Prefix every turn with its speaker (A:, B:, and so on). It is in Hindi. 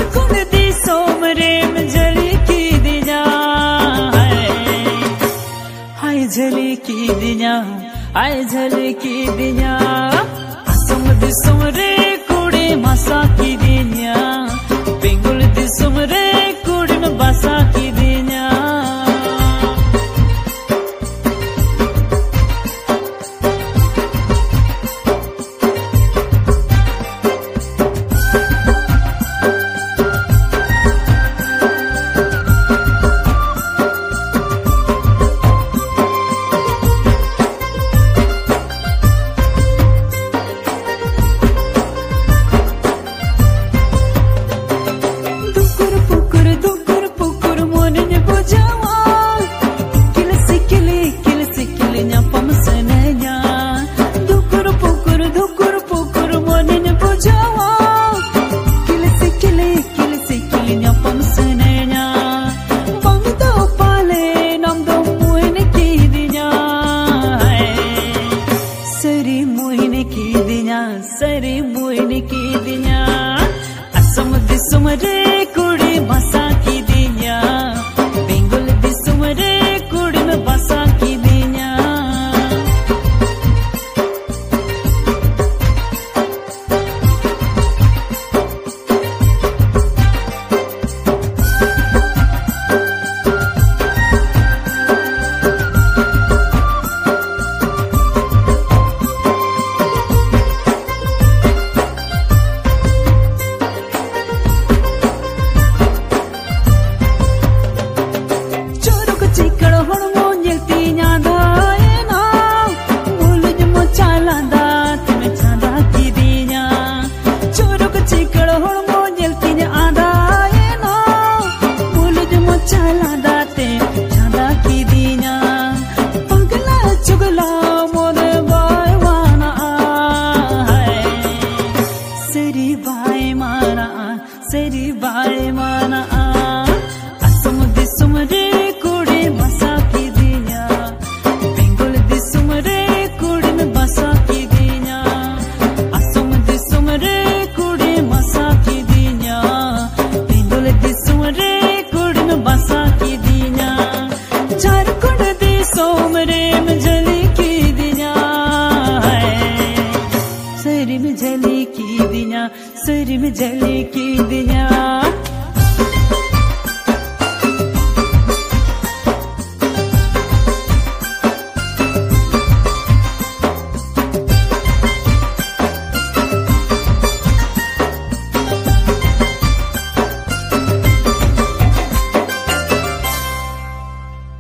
A: झारखंड दी सोमरे में जली की दिया हाय झली की दिया हाय झली की दिया असम दी सोमरे कुड़ी मसा की दिया बेंगुल दी सोमरे कुड़ी में बसा की दिया सरी मोइन की दिया असम दी सुमरे कुड़ी बसा की दिया बेंगुल दी सुमरे कुड़ी में बसा की दिया सरी बाय माना असम दी सुमरे कुड़ी बसा की दिया बेंगुल दी सुमरे कुड़ी में बसा की दिया असम दी सुमरे कुड़ी बसा की दिया बेंगुल दी सुमरे कुड़ी में बसा की दिया झारखंड दी सोमरे में जली की दिया सरी में जली की दिया सरी में जली की दिया